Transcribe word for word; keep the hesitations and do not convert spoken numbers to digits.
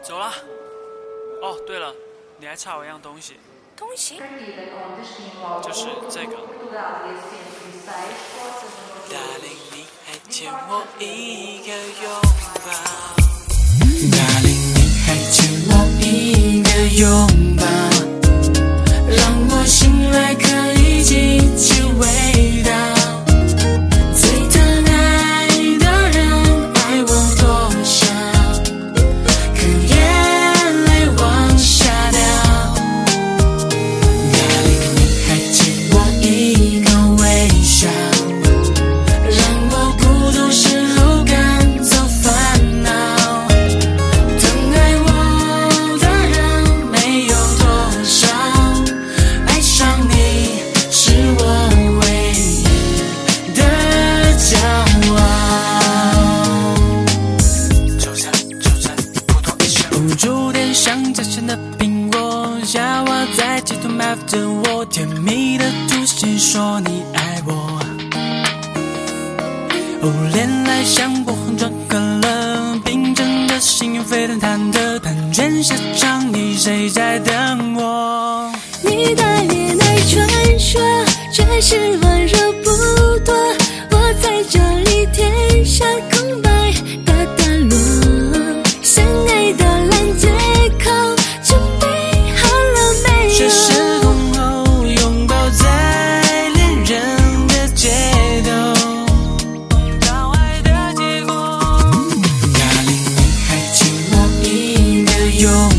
走了。哦，对了，你还差我一样东西。 东西？ 就是这个。Darling， 你还欠我一个拥抱。Darling， 你还欠我一个拥抱，让我醒来可以记起味道。最疼爱的人爱我多少，可眼泪往下掉。Darling， 你还欠我一个微笑，让我孤独时候赶走烦恼。疼爱我的人没有多少，爱上你是我唯一的骄傲。就这就这不多一生，不注点上加咸的苹果，下滑在街头埋伏着我，甜蜜的吐信说你爱我。哦，恋爱像波横撞可乐，冰镇的心又沸腾忐忑，盘旋下场里谁在等我？ 你的恋爱传说，却是温柔不多。我在这里填下空白的段落，相爱的烂借口准备好了没有？ 却是空后拥抱在恋人的街头，到爱的结果。Darling， 你还欠我一个拥